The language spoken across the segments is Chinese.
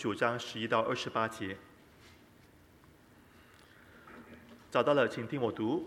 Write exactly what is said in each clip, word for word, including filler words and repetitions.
九章十一到二十八节。找到了，请听我读。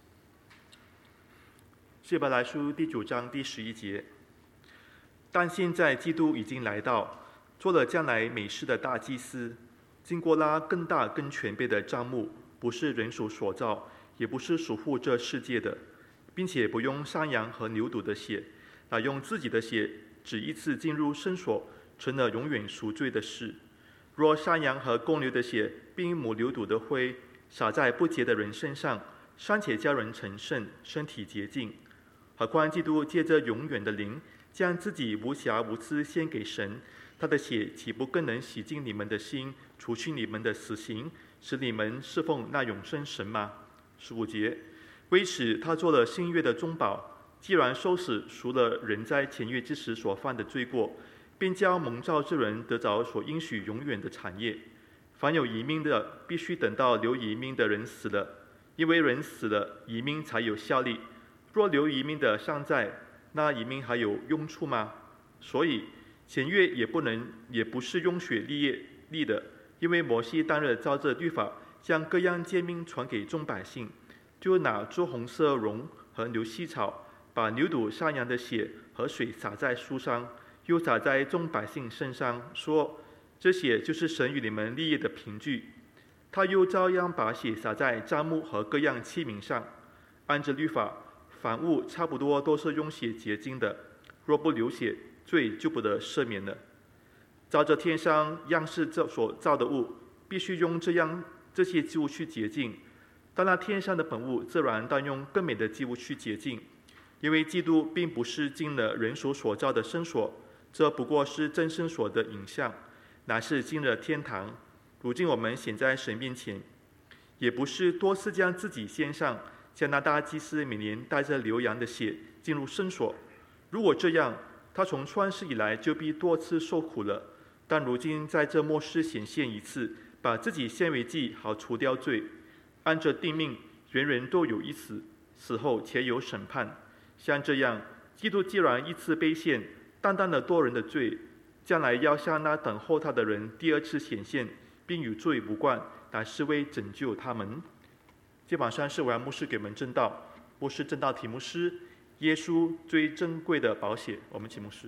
希伯来书第九章第十一节。但现在基督已经来到，做了将来美事的大祭司，经过拉更大更全备的帐幕，不是人手所造，也不是属乎这世界的，并且不用山羊和牛犊的血，乃用自己的血只一次进入圣所，成了永远赎罪的事。若山羊和公牛的血，并母牛犊的灰洒在不洁的人身上，尚且叫人成圣，身体洁净，何况基督借着永远的灵，将自己无瑕无疵献给神，他的血岂不更能洗净你们的心，除去你们的死刑，使你们侍奉那永生神吗？十五节。为此他做了新约的中保，既然收拾赎了人在前约之时所犯的罪过，并叫蒙召之人得着所应许永远的产业。凡有遗命的，必须等到留遗命的人死了，因为人死了，遗命才有效力。若留遗命的尚在，那遗命还有用处吗？所以前约也不能，也不是用血立业立的，因为摩西当日照着律法，将各样诫命传给众百姓，就拿朱红色绒和牛膝草，把牛犊山羊的血和水洒在书上，又洒在众百姓身上，说：这血就是神与你们立业的凭据。他又照样把血洒在帐幕和各样器皿上。按着律法，凡物差不多都是用血洁净的，若不流血，罪就不得赦免了。照着天上样式所造的物，必须用这样这些祭物去洁净，但那天上的本物自然当用更美的祭物去洁净，因为基督并不是进了人手所造的圣所，这不过是真圣所的影像，乃是进了天堂。如今我们显在神面前，也不是多次将自己献上，像那大祭司每年带着牛羊的血进入圣所。如果这样，他从创世以来就必多次受苦了。但如今在这末世显现一次，把自己献为祭，好除掉罪。按着定命，人人都有一死，死后且有审判。像这样，基督既然一次被献，担当了多人的罪，将来要向那等候他的人第二次显现，并与罪无关，乃是为拯救他们。今晚上是我要牧师给我们正道，牧师正道题目是耶稣最珍贵的宝血。我们请牧师。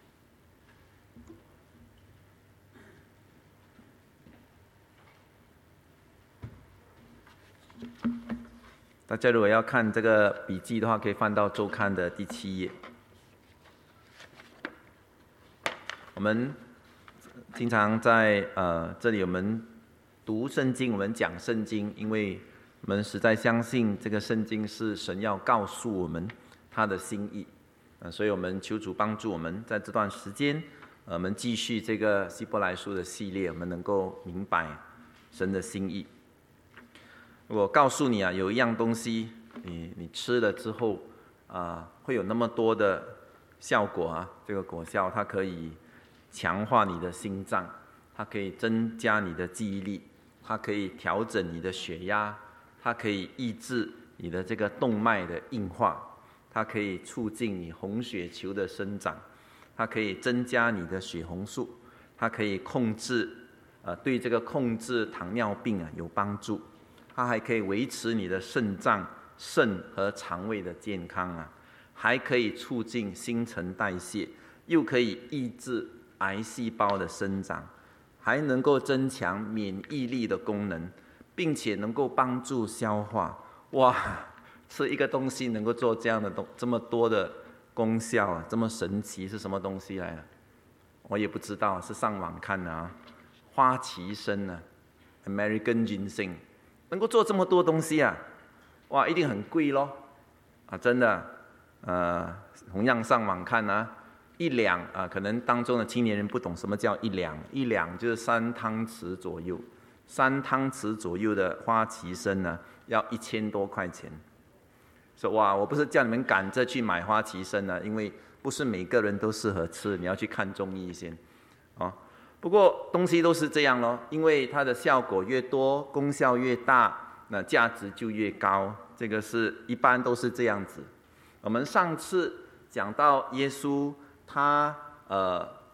大家如果要看这个笔记的话，可以翻到周刊的第七页。我们经常在呃这里，我们读圣经，我们讲圣经，因为我们实在相信这个圣经是神要告诉我们他的心意，呃、所以我们求主帮助我们在这段时间，呃、我们继续这个希伯来书的系列，我们能够明白神的心意。我告诉你啊，有一样东西，你你吃了之后，啊、呃，会有那么多的效果啊。这个果效，它可以强化你的心脏，它可以增加你的记忆力，它可以调整你的血压，它可以抑制你的这个动脉的硬化，它可以促进你红血球的生长，它可以增加你的血红素，它可以控制，呃，对这个控制糖尿病啊有帮助。它还可以维持你的肾脏、肾和肠胃的健康啊，还可以促进新陈代谢，又可以抑制癌细胞的生长，还能够增强免疫力的功能，并且能够帮助消化。哇，吃一个东西能够做这样的东这么多的功效啊，这么神奇，是什么东西来的？我也不知道，是上网看的啊。花旗参啊 ，American Ginseng。能够做这么多东西啊，哇，一定很贵咯，啊，真的，呃，同样上网看啊，一两啊，可能当中的青年人不懂什么叫一两，一两就是三汤匙左右，三汤匙左右的花旗参呢，要一千多块钱。说哇，我不是叫你们赶着去买花旗参呢，因为不是每个人都适合吃，你要去看中医先，啊。不过东西都是这样咯，因为它的效果越多，功效越大，那价值就越高。这个是一般都是这样子。我们上次讲到耶稣，他呃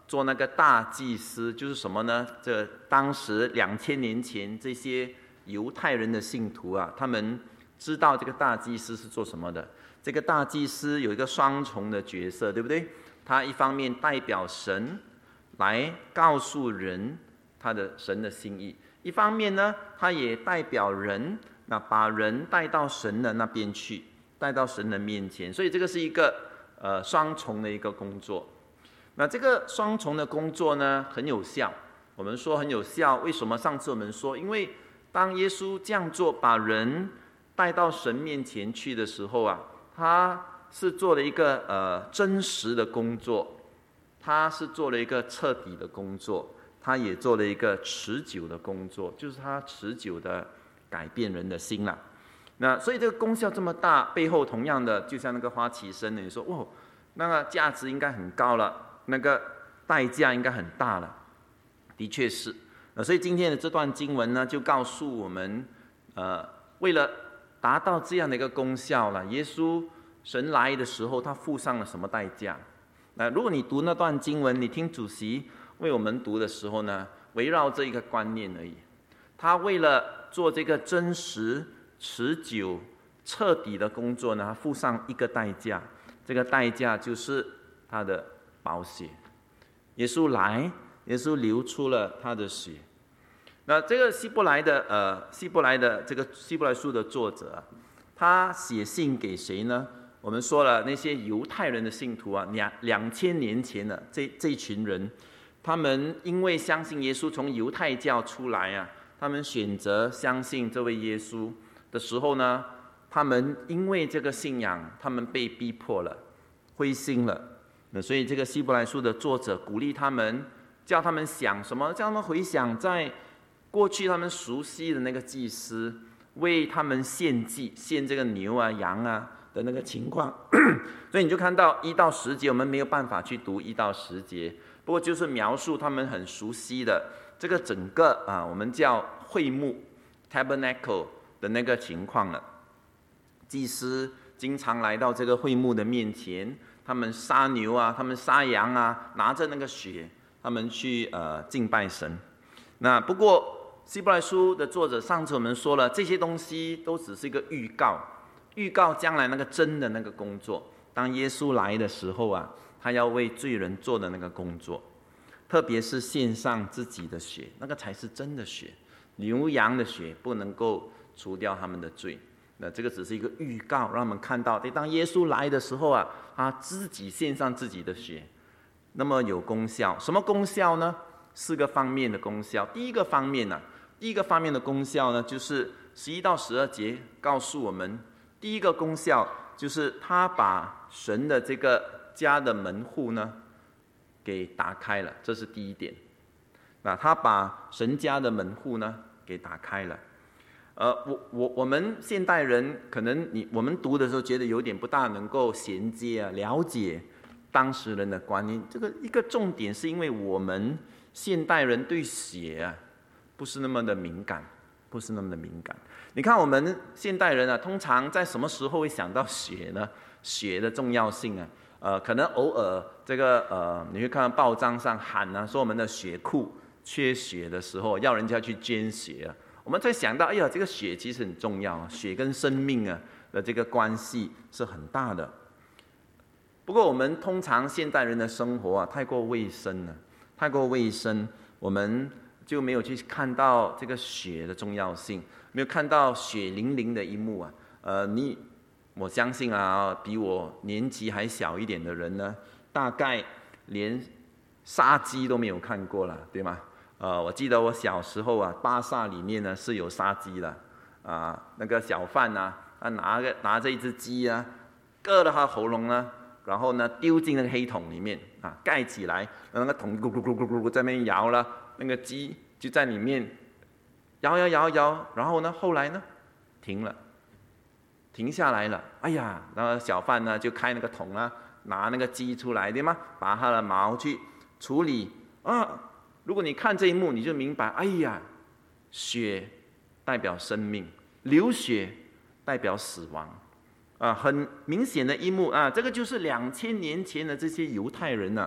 做那个大祭司，就是什么呢？这当时两千年前这些犹太人的信徒啊，他们知道这个大祭司是做什么的。这个大祭司有一个双重的角色，对不对？他一方面代表神来告诉人他的神的心意，一方面呢，他也代表人，那把人带到神的那边去，带到神的面前。所以这个是一个呃双重的一个工作。那这个双重的工作呢，很有效。我们说很有效，为什么？上次我们说，因为当耶稣这样做，把人带到神面前去的时候啊，他是做了一个呃真实的工作，他是做了一个彻底的工作，他也做了一个持久的工作，就是他持久的改变人的心了。那所以这个功效这么大，背后同样的，就像那个花旗参，你说哇，那个价值应该很高了，那个代价应该很大了，的确是。那所以今天的这段经文呢，就告诉我们，呃，为了达到这样的一个功效了，耶稣神来的时候，他付上了什么代价？那如果你读那段经文，你听主席为我们读的时候呢，围绕这一个观念而已。他为了做这个真实、持久、彻底的工作呢，他付上一个代价，这个代价就是他的宝血。耶稣来，耶稣流出了他的血。那这个希伯来的呃，希伯来的这个希伯来书的作者啊，他写信给谁呢？我们说了，那些犹太人的信徒啊，两两千年前的这这一群人，他们因为相信耶稣从犹太教出来啊，他们选择相信这位耶稣的时候呢，他们因为这个信仰，他们被逼迫了，灰心了。那所以这个希伯来书的作者鼓励他们，叫他们想什么？叫他们回想在过去他们熟悉的那个祭司为他们献祭，献这个牛啊、羊啊的那个情况。所以你就看到一到十节，我们没有办法去读一到十节，不过就是描述他们很熟悉的这个整个啊，我们叫会幕 （tabernacle） 的那个情况了。祭司经常来到这个会幕的面前，他们杀牛啊，他们杀羊啊，拿着那个血，他们去呃敬拜神。那不过希伯来书的作者上次我们说了，这些东西都只是一个预告，预告将来那个真的那个工作。当耶稣来的时候啊，他要为罪人做的那个工作，特别是献上自己的血，那个才是真的血。牛羊的血不能够除掉他们的罪。那这个只是一个预告，让我们看到，当耶稣来的时候啊，他自己献上自己的血，那么有功效。什么功效呢？四个方面的功效。第一个方面呢、啊，第一个方面的功效呢，就是十一到十二节告诉我们，第一个功效就是他把神的这个家的门户呢给打开了，这是第一点。那他把神家的门户呢给打开了。呃，我我我们现代人可能你我们读的时候觉得有点不大能够衔接啊，了解当时人的观念。这个一个重点是因为我们现代人对血啊不是那么的敏感，不是那么的敏感。你看我们现代人啊，通常在什么时候会想到血呢？血的重要性啊，呃，可能偶尔这个呃，你会看到报章上喊啊，说我们的血库缺血的时候，要人家去捐血啊。我们才想到，哎呀，这个血其实很重要啊，血跟生命啊的这个关系是很大的。不过我们通常现代人的生活啊，太过卫生了，太过卫生，我们就没有去看到这个血的重要性，没有看到血淋淋的一幕啊。呃，你我相信啊，比我年纪还小一点的人呢，大概连杀鸡都没有看过了，对吗？呃，我记得我小时候啊，巴萨里面呢是有杀鸡的，啊、呃，那个小贩啊，他拿个拿着一只鸡啊，割了他喉咙呢，然后呢丢进那个黑桶里面啊，盖起来，那个桶咕咕咕咕咕咕在那边摇了，那个鸡就在里面摇摇摇摇，然后呢后来呢停了，停下来了，哎呀，然后小贩呢就开那个桶啊，拿那个鸡出来，对吗？把它的毛去处理啊。如果你看这一幕，你就明白，哎呀，血代表生命，流血代表死亡，啊，很明显的一幕啊，这个就是两千年前的这些犹太人啊，他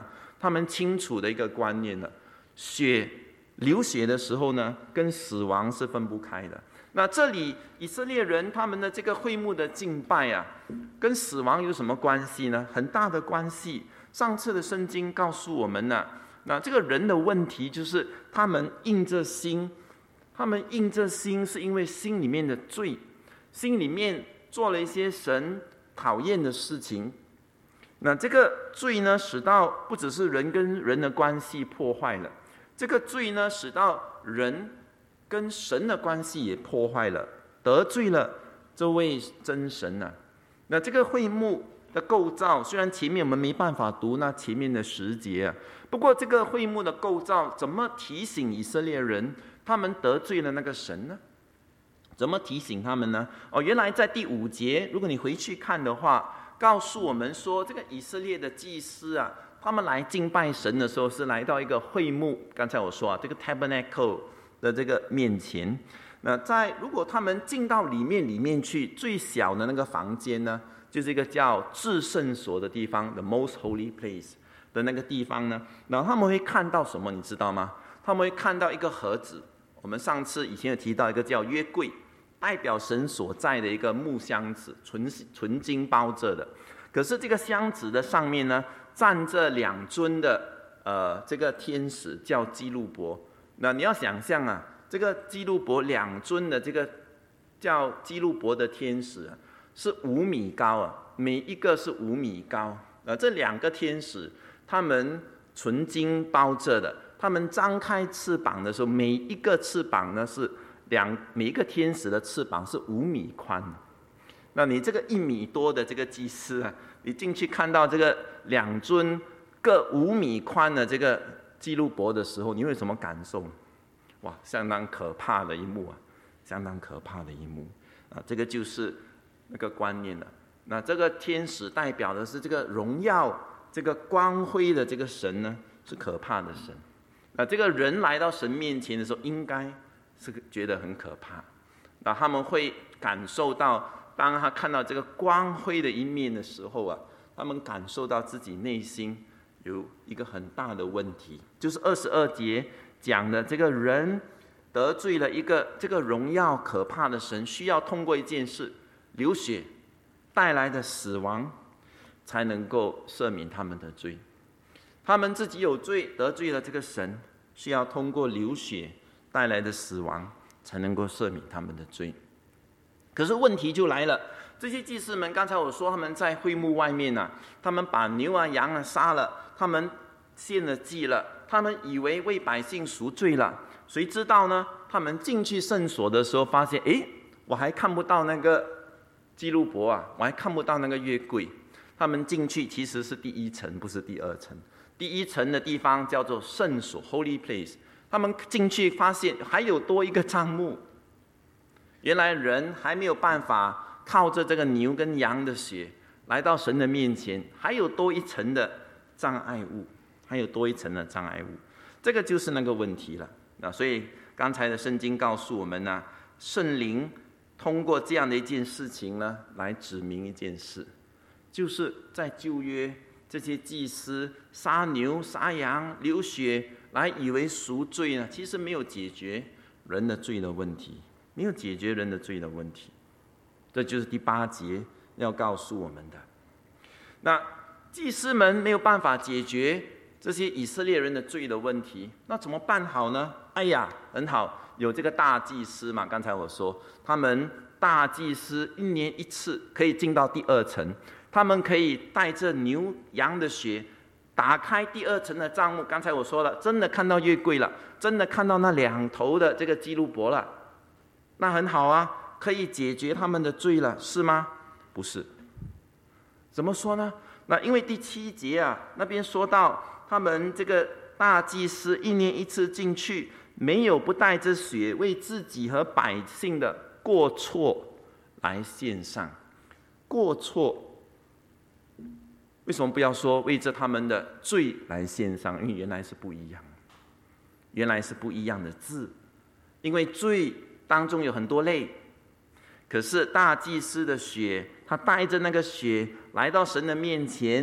他们清楚的一个观念了，血流血的时候呢，跟死亡是分不开的。那这里以色列人他们的这个会幕的敬拜啊，跟死亡有什么关系呢？很大的关系。上次的圣经告诉我们呢、啊，那这个人的问题就是他们硬着心，他们硬着心是因为心里面的罪，心里面做了一些神讨厌的事情。那这个罪呢，使到不只是人跟人的关系破坏了，这个罪呢，使到人跟神的关系也破坏了，得罪了这位真神啊。那这个会幕的构造，虽然前面我们没办法读那前面的十节啊，不过这个会幕的构造怎么提醒以色列人他们得罪了那个神呢？怎么提醒他们呢？哦，原来在第五节，如果你回去看的话，告诉我们说，这个以色列的祭司啊，他们来敬拜神的时候是来到一个会幕，刚才我说啊，这个 tabernacle 的这个面前。那在如果他们进到里面里面去，最小的那个房间呢，就是一个叫至圣所的地方 ，the most holy place 的那个地方呢，然后他们会看到什么，你知道吗？他们会看到一个盒子。我们上次以前有提到一个叫约柜，代表神所在的一个木箱子，纯纯金包着的。可是这个箱子的上面呢，站着两尊的呃这个天使，叫基路伯。那你要想象啊，这个基路伯两尊的这个叫基路伯的天使啊，是五米高啊，每一个是五米高。呃，这两个天使，他们纯金包着的，他们张开翅膀的时候，每一个翅膀呢是两，每一个天使的翅膀是五米宽。那你这个一米多的这个祭司啊，你进去看到这个两尊各五米宽的这个基路伯的时候，你会有什么感受？哇，相当可怕的一幕啊，相当可怕的一幕啊！这个就是那个观念了。那这个天使代表的是这个荣耀、这个光辉的这个神呢，是可怕的神。那这个人来到神面前的时候，应该是觉得很可怕。那他们会感受到，当他看到这个光辉的一面的时候啊，他们感受到自己内心有一个很大的问题，就是二十二节讲的这个人得罪了一个这个荣耀可怕的神，需要通过一件事，流血带来的死亡，才能够赦免他们的罪。他们自己有罪，得罪了这个神，需要通过流血带来的死亡，才能够赦免他们的罪。可是问题就来了，这些祭司们，刚才我说他们在会幕外面啊，他们把牛啊羊啊杀了，他们献了祭了，他们以为为百姓赎罪了，谁知道呢？他们进去圣所的时候，发现，诶，我还看不到那个基路伯啊，我还看不到那个约柜。他们进去其实是第一层，不是第二层。第一层的地方叫做圣所 （Holy Place）。他们进去发现还有多一个帐幕。原来人还没有办法靠着这个牛跟羊的血来到神的面前，还有多一层的障碍物，还有多一层的障碍物。这个就是那个问题了。那所以刚才的圣经告诉我们呢、啊，圣灵通过这样的一件事情呢，来指明一件事，就是在旧约这些祭司杀牛杀羊流血来以为赎罪呢，其实没有解决人的罪的问题，没有解决人的罪的问题。这就是第八节要告诉我们的。那祭司们没有办法解决这些以色列人的罪的问题，那怎么办好呢？哎呀，很好，有这个大祭司嘛。刚才我说，他们大祭司一年一次可以进到第二层，他们可以带着牛羊的血，打开第二层的帐幕。刚才我说了，真的看到约柜了，真的看到那两头的这个基路伯了，那很好啊，可以解决他们的罪了，是吗？不是。怎么说呢？那因为第七节啊，那边说到他们这个大祭司一年一次进去，没有不带着血为自己和百姓的过错来献上。过错为什么不要说为着他们的罪来献上？因为原来是不一样，原来是不一样的字。因为罪当中有很多类，可是大祭司的血，他带着那个血来到神的面前，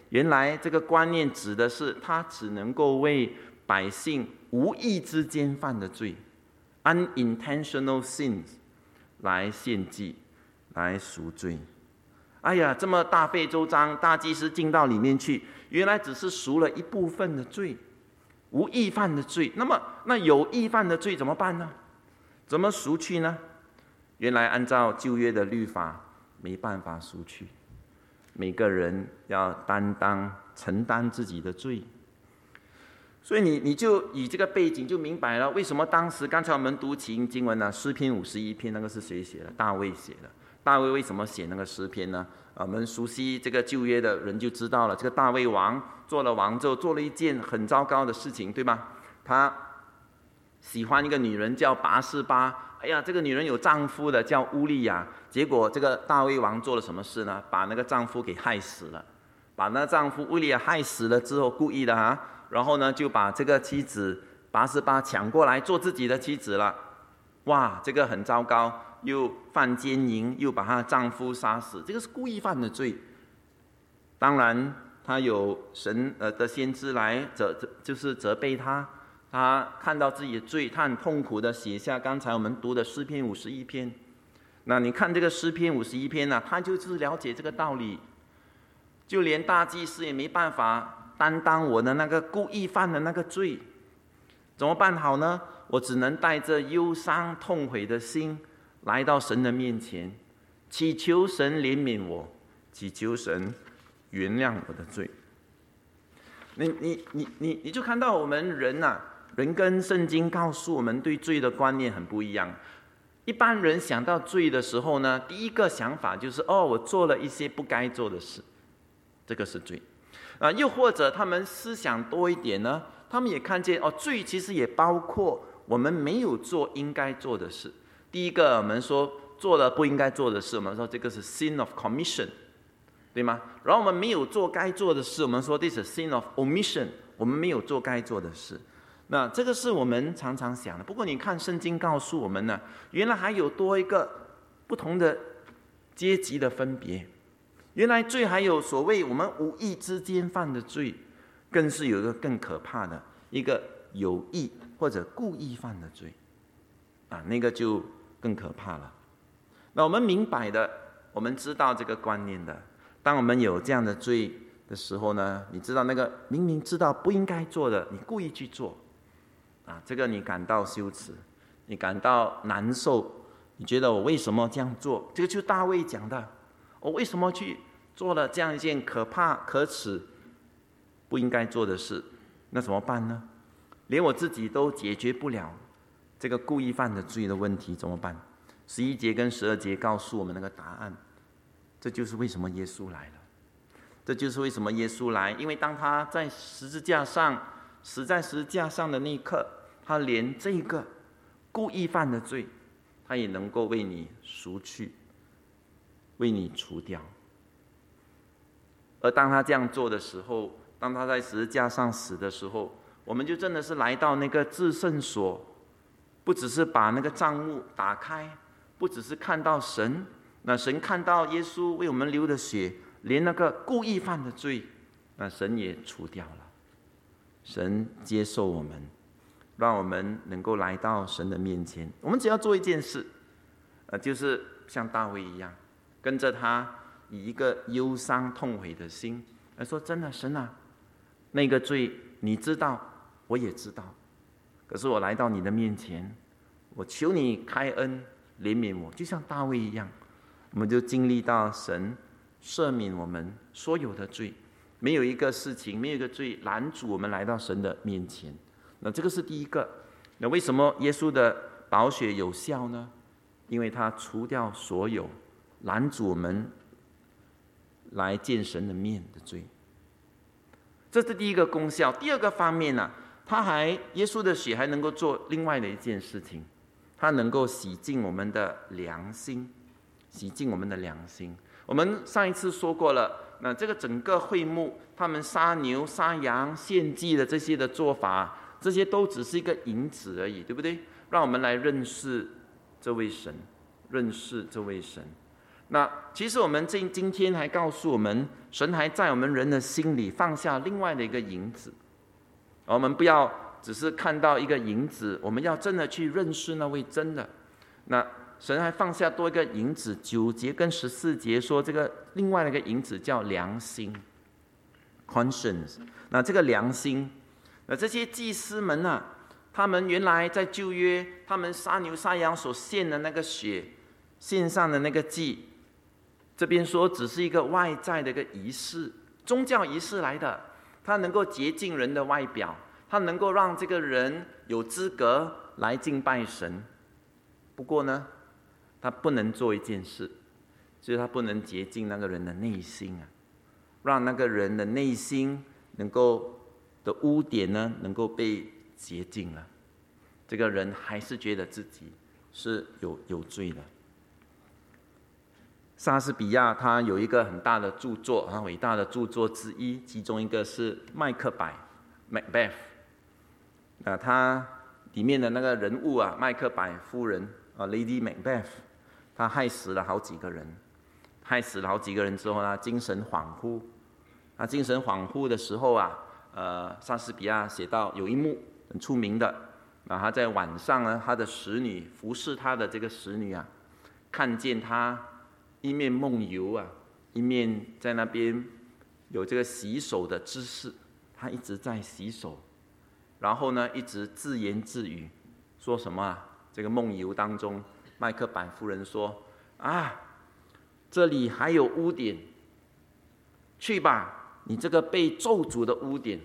原来这个观念指的是他只能够为百姓无意之间犯的罪 unintentional sins 来献祭，来赎罪。哎呀，这么大费周章，大祭司进到里面去，原来只是赎了一部分的罪，无意犯的罪。那么那有意犯的罪怎么办呢？怎么赎去呢？原来按照旧约的律法没办法赎去，每个人要担当承担自己的罪。所以你你就以这个背景就明白了，为什么当时刚才我们读起因经文呢？诗篇五十一篇那个是谁写的？大卫写的。大卫为什么写那个诗篇呢？我们熟悉这个旧约的人就知道了，这个大卫王做了王之后，做了一件很糟糕的事情，对吧？他喜欢一个女人叫拔示巴，哎呀，这个女人有丈夫的叫乌利亚，结果这个大卫王做了什么事呢？把那个丈夫给害死了，把那个丈夫乌利亚害死了之后，故意的啊，然后呢就把这个妻子拔示巴抢过来做自己的妻子了。哇，这个很糟糕，又犯奸淫，又把她的丈夫杀死，这个是故意犯的罪。当然，他有神呃的先知来责，就是责备他。他看到自己的罪，他很痛苦的写下刚才我们读的诗篇五十一篇。那你看这个诗篇五十一篇呢、啊，他就是了解这个道理，就连大祭司也没办法担当我的那个故意犯的那个罪，怎么办好呢？我只能带着忧伤痛悔的心来到神的面前，祈求神怜悯我，祈求神原谅我的罪。你你你你你就看到我们人啊，人跟圣经告诉我们对罪的观念很不一样。一般人想到罪的时候呢，第一个想法就是哦，我做了一些不该做的事，这个是罪啊。又或者他们思想多一点呢，他们也看见哦，罪其实也包括我们没有做应该做的事。第一个我们说做了不应该做的事，我们说这个是 sin of commission， 对吗？然后我们没有做该做的事，我们说 this is sin of omission， 我们没有做该做的事。那这个是我们常常想的。不过你看圣经告诉我们呢，原来还有多一个不同的阶级的分别。原来罪还有所谓我们无意之间犯的罪，更是有一个更可怕的一个有意或者故意犯的罪啊，那个就更可怕了。那我们明白的，我们知道这个观念的，当我们有这样的罪的时候呢，你知道那个明明知道不应该做的，你故意去做啊，这个你感到羞耻，你感到难受，你觉得我为什么这样做？这个就是大卫讲的，我为什么去做了这样一件可怕、可耻、不应该做的事？那怎么办呢？连我自己都解决不了这个故意犯的罪的问题，怎么办？十一节跟十二节告诉我们那个答案。这就是为什么耶稣来了，这就是为什么耶稣来，因为当他在十字架上死在十字架上的那一刻，他连这个故意犯的罪，他也能够为你赎去，为你除掉。而当他这样做的时候，当他在十字架上死的时候，我们就真的是来到那个至圣所，不只是把那个帐幕打开，不只是看到神，那神看到耶稣为我们流的血，连那个故意犯的罪，那神也除掉了。神接受我们，让我们能够来到神的面前。我们只要做一件事，呃，就是像大卫一样，跟着他以一个忧伤痛悔的心来说：真的，神啊，那个罪你知道，我也知道，可是我来到你的面前，我求你开恩怜悯我，就像大卫一样，我们就经历到神赦免我们所有的罪，没有一个事情，没有一个罪拦阻我们来到神的面前。那这个是第一个。那为什么耶稣的宝血有效呢？因为他除掉所有拦阻我们来见神的面的罪。这是第一个功效。第二个方面呢、啊，他还耶稣的血还能够做另外的一件事情，他能够洗净我们的良心，洗净我们的良心。我们上一次说过了，那这个整个会幕，他们杀牛、杀羊、献祭的这些的做法，这些都只是一个引子而已，对不对？让我们来认识这位神，认识这位神。 那其实我们今今天还告诉我们，神还在我们人的心里放下另外的一个影子。我们不要只是看到一个影子，我们要真的去认识那位真的。那神还放下多一个影子，九节跟十四节说，这个另外的一个影子叫良心 （conscience）。那这个良心，那这些祭司们啊，他们原来在旧约，他们杀牛杀羊所献的那个血，献上的那个祭，这边说只是一个外在的一个仪式，宗教仪式来的，它能够洁净人的外表，它能够让这个人有资格来敬拜神。不过呢，他不能做一件事，就是他不能洁净那个人的内心啊，让那个人的内心能够的污点呢，能够被洁净了。这个人还是觉得自己是有有罪的。莎士比亚他有一个很大的著作，他伟大的著作之一，其中一个是《麦克白》 （Macbeth）。那他里面的那个人物啊，麦克白夫人啊 ，Lady Macbeth， 他害死了好几个人，害死了好几个人之后呢，精神恍惚。他精神恍惚的时候啊，呃，莎士比亚写到有一幕很出名的，啊，他在晚上呢，他的使女服侍他的这个使女啊，看见他一面梦游啊，一面在那边有这个洗手的姿势，他一直在洗手，然后呢，一直自言自语，说什么啊？这个梦游当中，麦克白夫人说：“啊，这里还有污点，去吧，你这个被咒诅的污点。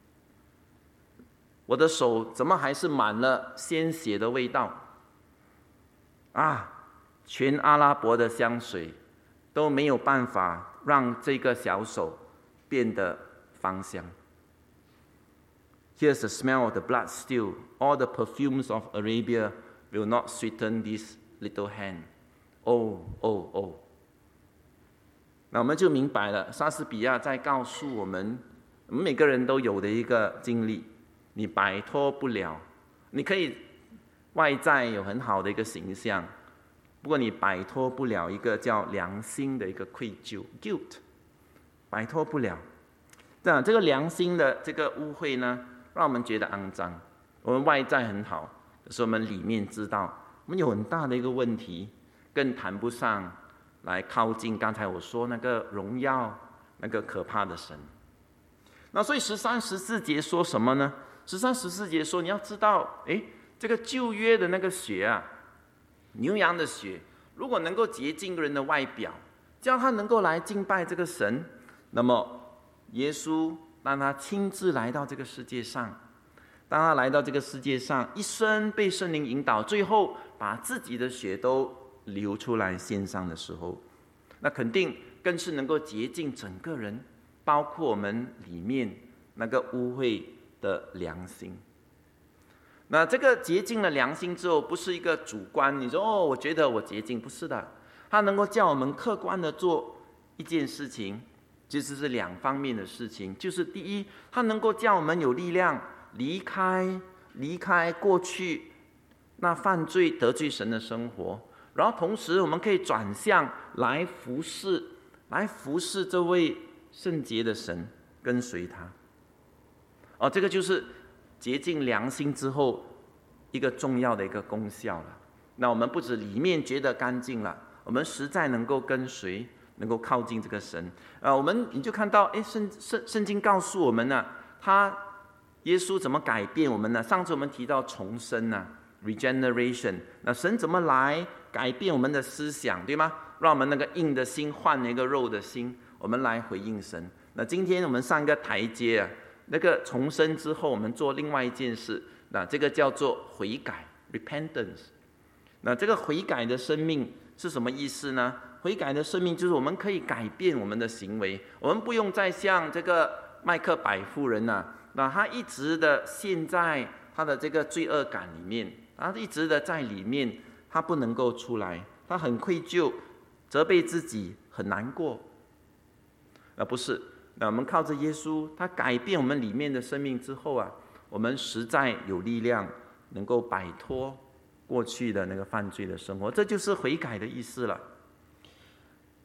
我的手怎么还是满了鲜血的味道？啊！”全阿拉伯的香水都没有办法让这个小手变得芳香。Here's the smell of the blood still. All the perfumes of Arabia will not sweeten this little hand. Oh, oh, oh. 那我们就明白了，莎士比亚在告诉我们，我们每个人都有的一个经历，你摆脱不了。你可以外在有很好的一个形象，不过你摆脱不了一个叫良心的一个愧疚 guilt， 摆脱不了。这样这个良心的这个污秽呢，让我们觉得肮脏。我们外在很好，可是我们里面知道我们有很大的一个问题，更谈不上来靠近刚才我说那个荣耀、那个可怕的神。那所以十三、十四节说什么呢？十三、十四节说，你要知道，哎，这个旧约的那个血啊。牛羊的血，如果能够洁净人的外表，这样他能够来敬拜这个神，那么耶稣当他亲自来到这个世界上，当他来到这个世界上，一生被圣灵引导，最后把自己的血都流出来献上的时候，那肯定更是能够洁净整个人，包括我们里面那个污秽的良心。那这个洁净了良心之后，不是一个主观，你说哦，我觉得我洁净，不是的，它能够叫我们客观的做一件事情，其实是两方面的事情。就是第一，它能够叫我们有力量离开离开过去那犯罪得罪神的生活，然后同时我们可以转向来服侍，来服侍这位圣洁的神，跟随他。哦，这个就是洁净良心之后一个重要的一个功效了。那我们不止里面觉得干净了，我们实在能够跟随，能够靠近这个神。呃，我们你就看到，哎，圣圣圣经告诉我们呢、啊，他耶稣怎么改变我们呢？上次我们提到重生呢、啊、，regeneration。那神怎么来改变我们的思想，对吗？让我们那个硬的心换了一个肉的心，我们来回应神。那今天我们上一个台阶啊。那个重生之后，我们做另外一件事，那这个叫做悔改 （repentance）。那这个悔改的生命是什么意思呢？悔改的生命就是我们可以改变我们的行为，我们不用再像这个麦克白夫人啊，那他一直的陷在他的这个罪恶感里面，他一直的在里面，他不能够出来，他很愧疚，责备自己，很难过。啊，不是。那我们靠着耶稣，他改变我们里面的生命之后啊，我们实在有力量，能够摆脱过去的那个犯罪的生活，这就是悔改的意思了。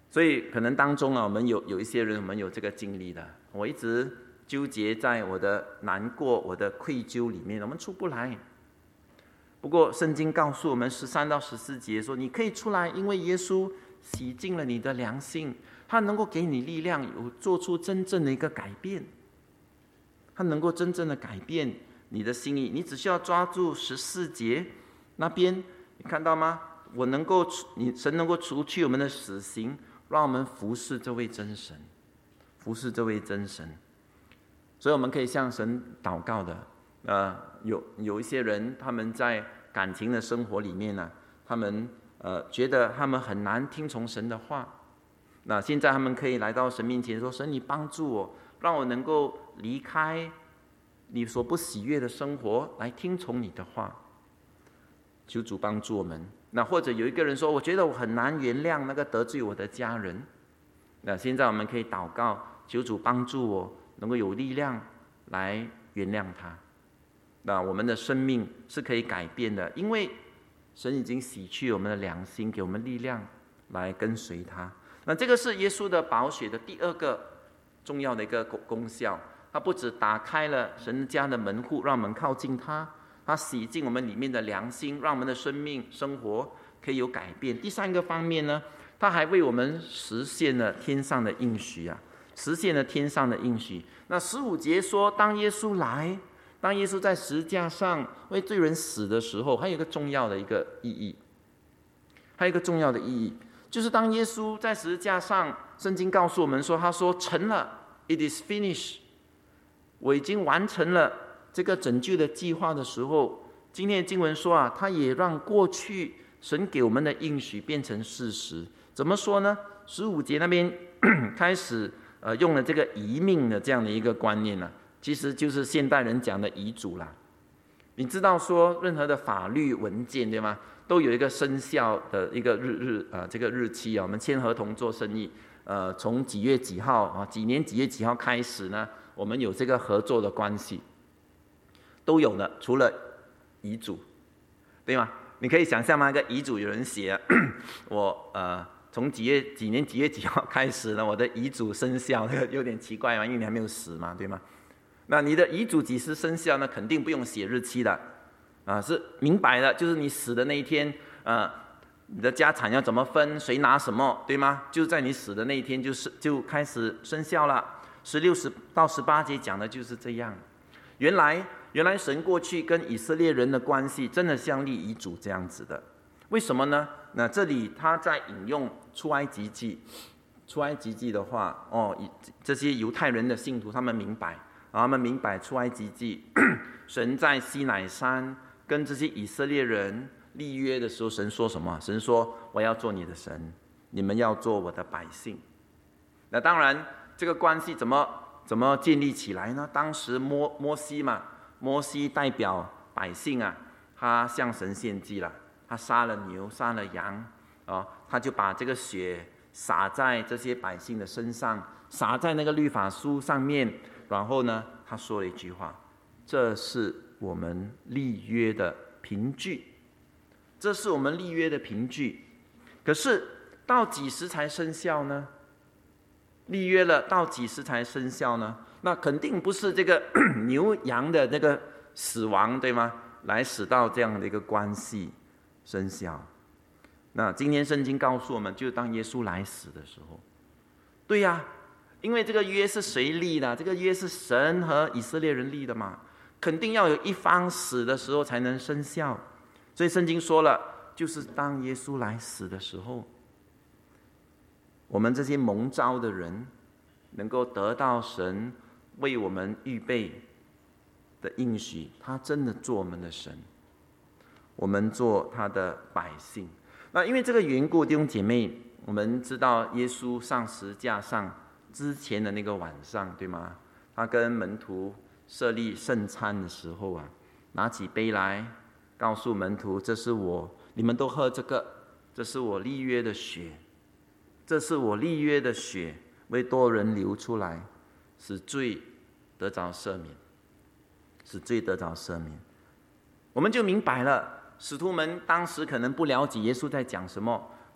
所以可能当中啊，我们有有一些人，我们有这个经历的，我一直纠结在我的难过、我的愧疚里面，我们出不来。不过圣经告诉我们十三到十四节说，你可以出来，因为耶稣洗净了你的良心，他能够给你力量，有做出真正的一个改变。他能够真正的改变你的心意，你只需要抓住十四节那边，你看到吗？我能够，你神能够除去我们的死刑，让我们服侍这位真神，服侍这位真神。所以我们可以向神祷告的。呃，有有一些人，他们在感情的生活里面呢、啊，他们呃觉得他们很难听从神的话。那现在他们可以来到神面前说：“神，你帮助我，让我能够离开你所不喜悦的生活，来听从你的话。”求主帮助我们。那或者有一个人说：“我觉得我很难原谅那个得罪我的家人。”那现在我们可以祷告，求主帮助我，能够有力量来原谅他。那我们的生命是可以改变的，因为神已经洗去我们的良心，给我们力量来跟随他。那这个是耶稣的宝血的第二个重要的一个功效，它不只打开了神家的门户，让我们靠近他，它洗净我们里面的良心，让我们的生命生活可以有改变。第三个方面呢，它还为我们实现了天上的应许啊，实现了天上的应许。那十五节说，当耶稣来，当耶稣在十字架上为罪人死的时候，还有一个重要的一个意义，还有一个重要的意义，就是当耶稣在十字架上，圣经告诉我们说，他说成了 ，it is finished， 我已经完成了这个拯救的计划的时候，今天的经文说啊，他也让过去神给我们的应许变成事实。怎么说呢？十五节那边开始呃用了这个遗命的这样的一个观念呢、啊，其实就是现代人讲的遗嘱啦。你知道说任何的法律文件对吗，都有一个生效的一个日日啊、呃、这个日期啊。我们签合同做生意，呃，从几月几号啊，几年几月几号开始呢？我们有这个合作的关系，都有的，除了遗嘱，对吗？你可以想象吗？一个遗嘱有人写，我呃。从几月几年几月几号开始呢？我的遗嘱生效，那个有点奇怪嘛，因为你还没有死嘛，对吗？那你的遗嘱几时生效呢？肯定不用写日期的，啊，是明白的，就是你死的那一天，呃，你的家产要怎么分，谁拿什么，对吗？就在你死的那一天，就是就开始生效了。十六十到十八节讲的就是这样。原来，原来神过去跟以色列人的关系，真的像立遗嘱这样子的。为什么呢？那这里他在引用出埃及记，出埃及记的话，哦，这些犹太人的信徒他们明白，他们明白出埃及记，神在西乃山跟这些以色列人立约的时候，神说什么？神说：“我要做你的神，你们要做我的百姓。”那当然，这个关系怎么怎么建立起来呢？当时摩摩西嘛，摩西代表百姓啊，他向神献祭了。他杀了牛，杀了羊，哦，他就把这个血洒在这些百姓的身上，洒在那个律法书上面。然后呢，他说了一句话：“这是我们立约的凭据，这是我们立约的凭据。”可是到几时才生效呢？立约了，到几时才生效呢？那肯定不是这个牛羊的那个死亡，对吗？来使到这样的一个关系生效。那今天圣经告诉我们，就是当耶稣来死的时候，对呀、啊，因为这个约是谁立的？这个约是神和以色列人立的嘛，肯定要有一方死的时候才能生效。所以圣经说了，就是当耶稣来死的时候，我们这些蒙召的人能够得到神为我们预备的应许，他真的做我们的神，我们做他的百姓。那因为这个缘故，弟兄姐妹，我们知道耶稣上十字架上之前的那个晚上，对吗？他跟门徒设立圣餐的时候啊，拿起杯来，告诉门徒：“这是我，你们都喝这个，这是我立约的血，这是我立约的血，为多人流出来，使罪得着赦免，使罪得着赦免。”我们就明白了。使徒们当时可能不了解耶稣在讲什么，可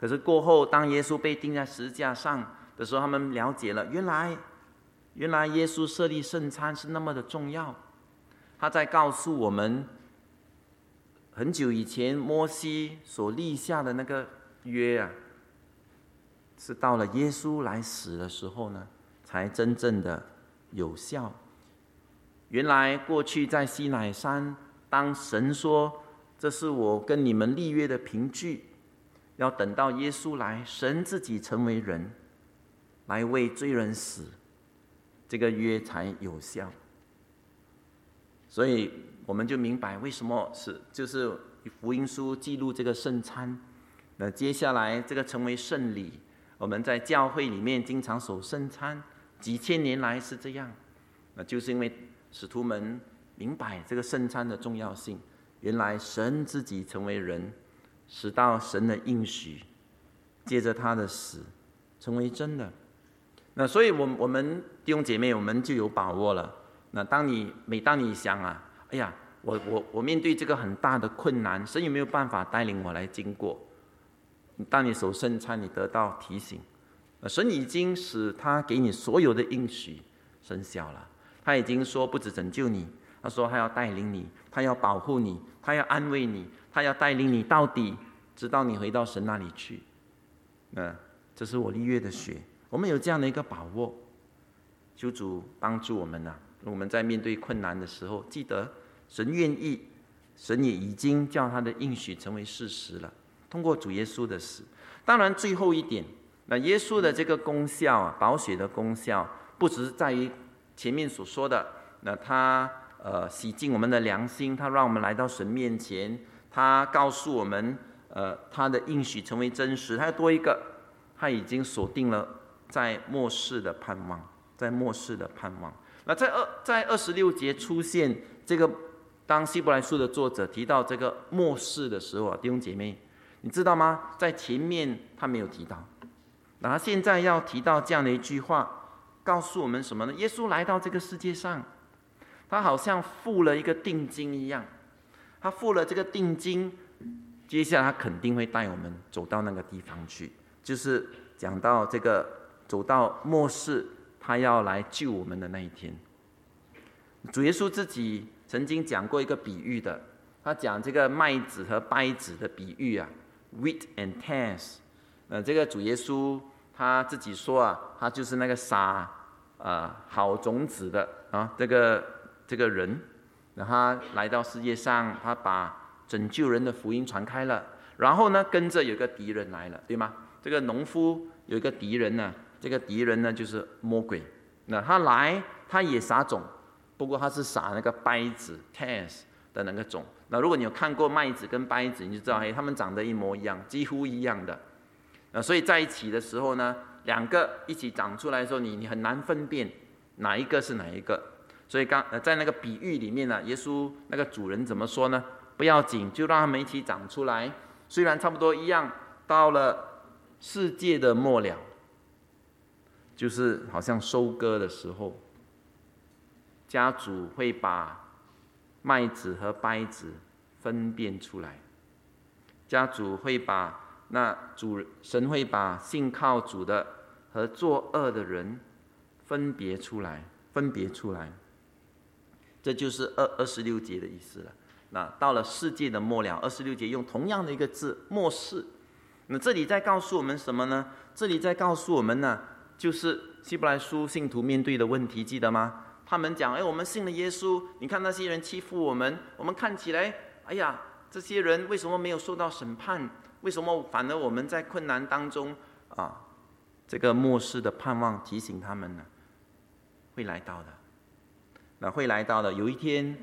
可是过后，当耶稣被钉在十字架上的时候，他们了解了，原来原来耶稣设立圣餐是那么的重要。他在告诉我们，很久以前摩西所立下的那个约啊，是到了耶稣来死的时候呢，才真正的有效。原来过去在西乃山，当神说这是我跟你们立约的凭据，要等到耶稣来，神自己成为人，来为罪人死，这个约才有效。所以我们就明白为什么是就是福音书记录这个圣餐。那接下来这个成为圣礼，我们在教会里面经常守圣餐，几千年来是这样。那就是因为使徒们明白这个圣餐的重要性，原来神自己成为人，使到神的应许借着他的死成为真的。那所以我我们弟兄姐妹，我们就有把握了。那当你每当你想啊，哎呀，我我我面对这个很大的困难，神有没有办法带领我来经过？当你守圣餐，你得到提醒，神已经使他给你所有的应许生效了。他已经说不只拯救你，他说他要带领你，他要保护你，他要安慰你，他要带领你到底，直到你回到神那里去。那这是我立约的血，我们有这样的一个把握。求主帮助我们啊！我们在面对困难的时候，记得神愿意，神也已经叫他的应许成为事实了。通过主耶稣的死，当然最后一点，那耶稣的这个功效啊，宝血的功效，不只是在于前面所说的，那他呃洗净我们的良心，他让我们来到神面前，他告诉我们，呃他的应许成为真实，他要多一个，他已经锁定了在末世的盼望，在末世的盼望。那在二在二十六节出现这个，当希伯来书的作者提到这个末世的时候啊，弟兄姐妹，你知道吗？在前面他没有提到，那他现在要提到这样的一句话，告诉我们什么呢？耶稣来到这个世界上，他好像付了一个定金一样，他付了这个定金，接下来他肯定会带我们走到那个地方去，就是讲到这个走到末世，他要来救我们的那一天。主耶稣自己曾经讲过一个比喻的，他讲这个麦子和稗子的比喻啊 ，wheat and tares。呃，这个主耶稣他自己说啊，他就是那个撒呃好种子的啊，这个这个人，然后他来到世界上，他把拯救人的福音传开了，然后呢，跟着有个敌人来了，对吗？这个农夫有一个敌人呢，这个敌人呢就是魔鬼。那他来，他也撒种，不过他是撒那个稗子 tares 的那个种。那如果你有看过麦子跟稗子，你就知道，哎，他们长得一模一样，几乎一样的。那所以在一起的时候呢，两个一起长出来的时候，你你很难分辨哪一个是哪一个。所以刚呃在那个比喻里面呢，耶稣那个主人怎么说呢？不要紧，就让他们一起长出来，虽然差不多一样，到了世界的末了，就是好像收割的时候，家主会把麦子和稗子分辨出来，家主会把那主神会把信靠主的和作恶的人分别出来，分别出来。这就是二二十六节的意思了。那到了世界的末了，二十六节用同样的一个字末世。那这里在告诉我们什么呢？这里在告诉我们呢，就是希伯来书信徒面对的问题，记得吗？他们讲，哎，我们信了耶稣，你看那些人欺负我们，我们看起来，哎呀，这些人为什么没有受到审判？为什么反而我们在困难当中啊？这个末世的盼望提醒他们呢，会来到的。那会来到的，有一天，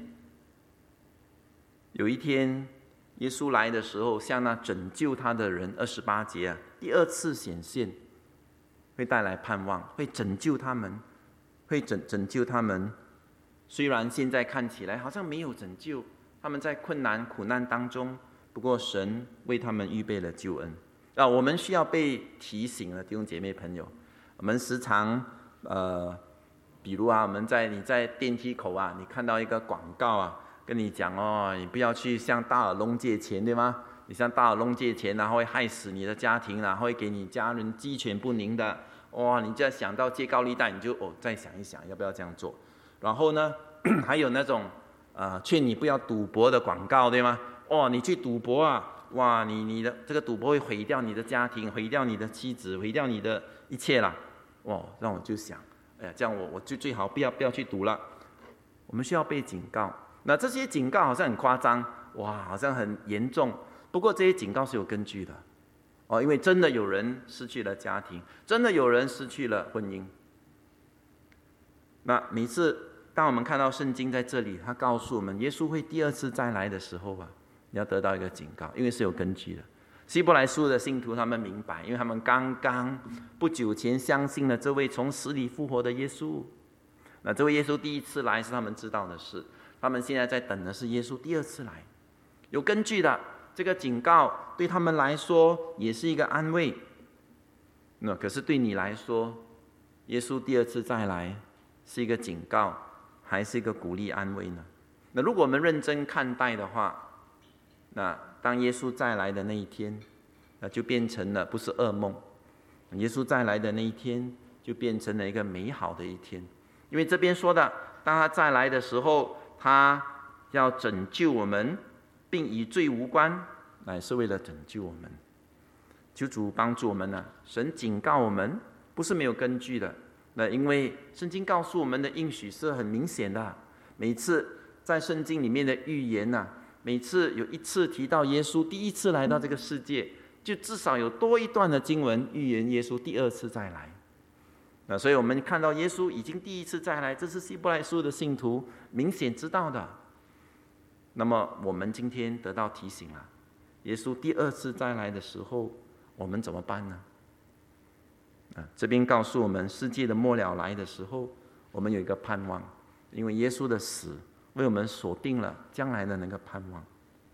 有一天，耶稣来的时候，向那拯救他的人，二十八节啊，第二次显现，会带来盼望，会拯救他们，会拯拯救他们。虽然现在看起来好像没有拯救，他们在困难苦难当中，不过神为他们预备了救恩。啊，我们需要被提醒了，弟兄姐妹朋友，我们时常呃。比如啊，我们在你在电梯口啊，你看到一个广告啊，跟你讲哦，你不要去向大耳窿借钱，对吗？ 你向大耳窿借钱啊，会害死你的家庭啊，会给你家人鸡犬不宁的。哇，你就要想到借高利贷，你就哦再想一想要不要这样做。然后呢，还有那种呃劝你不要赌博的广告，对吗？哦，你去赌博啊，哇，你你的这个赌博会毁掉你的家庭，毁掉你的妻子，毁掉你的一切啦。哇，让我就想，哎呀，这样我我就最好不要不要去赌了。我们需要被警告。那这些警告好像很夸张，哇，好像很严重。不过这些警告是有根据的。哦，因为真的有人失去了家庭，真的有人失去了婚姻。那每次当我们看到圣经在这里，他告诉我们耶稣会第二次再来的时候啊，你要得到一个警告，因为是有根据的。希伯来书的信徒他们明白，因为他们刚刚不久前相信了这位从死里复活的耶稣。那这位耶稣第一次来是他们知道的事，他们现在在等的是耶稣第二次来，有根据的。这个警告对他们来说也是一个安慰。那可是对你来说，耶稣第二次再来是一个警告，还是一个鼓励安慰呢？那如果我们认真看待的话，那当耶稣再来的那一天，那就变成了不是噩梦。耶稣再来的那一天，就变成了一个美好的一天。因为这边说的，当他再来的时候，他要拯救我们，并与罪无关，乃是为了拯救我们。求主帮助我们呢。神警告我们，不是没有根据的。那因为圣经告诉我们的应许是很明显的。每次在圣经里面的预言呢、啊，每次有一次提到耶稣第一次来到这个世界，就至少有多一段的经文预言耶稣第二次再来。那所以我们看到耶稣已经第一次再来，这是希伯来书的信徒明显知道的。那么我们今天得到提醒了，耶稣第二次再来的时候，我们怎么办呢？啊，这边告诉我们，世界的末了来的时候，我们有一个盼望，因为耶稣的死为我们锁定了将来的那个盼望。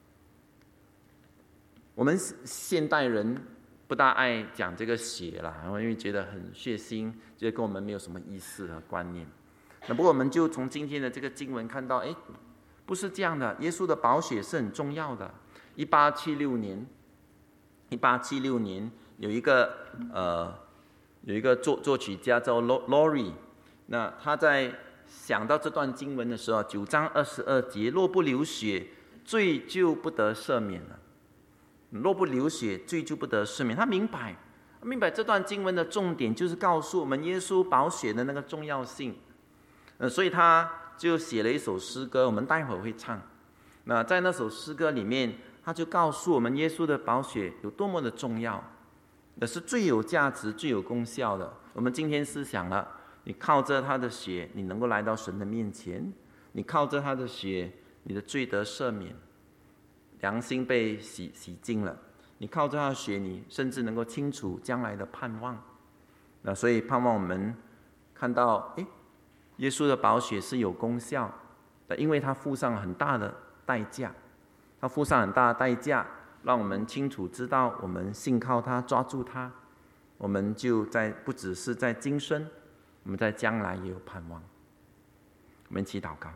我们现代人不大爱讲这个血啦，因为觉得很血腥，觉得跟我们没有什么意思和观念。那不过我们就从今天的这个经文看到，哎，不是这样的，耶稣的宝血是很重要的。一八七六年，一八七六年有一个呃有一个作作曲家叫 Laurie， 那他在想到这段经文的时候，九章二十二节，若不流血，罪就不得赦免了。若不流血，罪就不得赦免。他明白，明白这段经文的重点就是告诉我们耶稣宝血的那个重要性。呃，所以他就写了一首诗歌，我们待会儿会唱。那在那首诗歌里面，他就告诉我们耶稣的宝血有多么的重要，那是最有价值、最有功效的。我们今天思想了，你靠着他的血，你能够来到神的面前；你靠着他的血，你的罪得赦免，良心被洗洗净了；你靠着他的血，你甚至能够清楚将来的盼望。那所以盼望我们看到，哎，耶稣的宝血是有功效的，因为他付上很大的代价，他付上很大的代价，让我们清楚知道，我们信靠他，抓住他，我们就在不只是在今生，我们在将来也有盼望。我们一起祷告。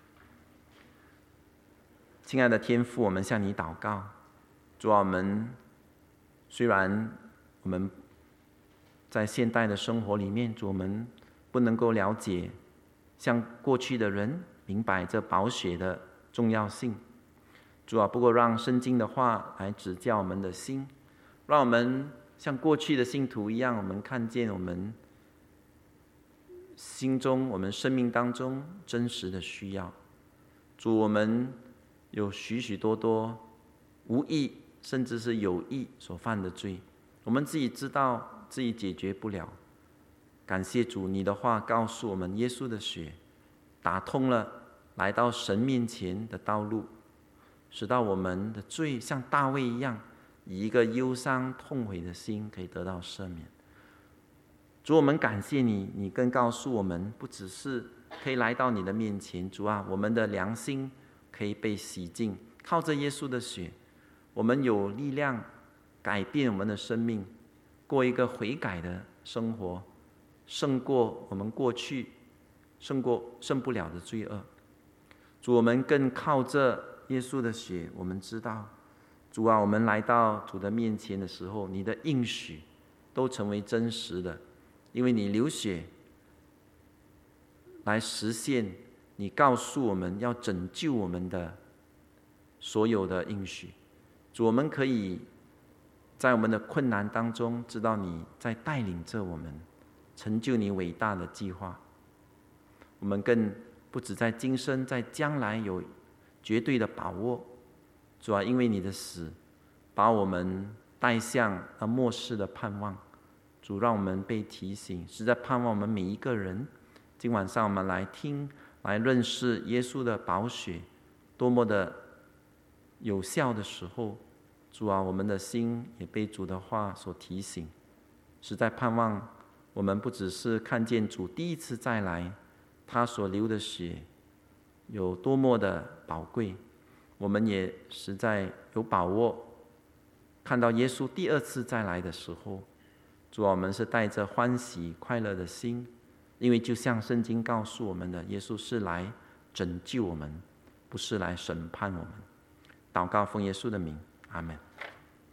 亲爱的天父，我们向你祷告，主啊，我们虽然我们在现代的生活里面，主我们不能够了解像过去的人明白这宝血的重要性，主啊，不过让圣经的话来指教我们的心，让我们像过去的信徒一样，我们看见我们心中、我们生命当中真实的需要。主，我们有许许多多无意甚至是有意所犯的罪，我们自己知道自己解决不了。感谢主，你的话告诉我们，耶稣的血打通了来到神面前的道路，使到我们的罪像大卫一样，以一个忧伤痛悔的心可以得到赦免。主，我们感谢你，你更告诉我们，不只是可以来到你的面前，主啊，我们的良心可以被洗净，靠着耶稣的血，我们有力量改变我们的生命，过一个悔改的生活，胜过我们过去胜过胜不了的罪恶。主，我们更靠着耶稣的血，我们知道主啊，我们来到主的面前的时候，你的应许都成为真实的，因为你流血来实现你告诉我们要拯救我们的所有的应许。主，我们可以在我们的困难当中知道你在带领着我们成就你伟大的计划。我们更不只在今生，在将来有绝对的把握。主啊，因为你的死把我们带向那末世的盼望。主，让我们被提醒，是在盼望我们每一个人。今晚上我们来听，来认识耶稣的宝血多么的有效的时候，主啊，我们的心也被主的话所提醒，实在盼望我们不只是看见主第一次再来，他所流的血有多么的宝贵，我们也实在有把握看到耶稣第二次再来的时候，主啊，我们是带着欢喜快乐的心，因为就像圣经告诉我们的，耶稣是来拯救我们，不是来审判我们。祷告奉耶稣的名，阿们。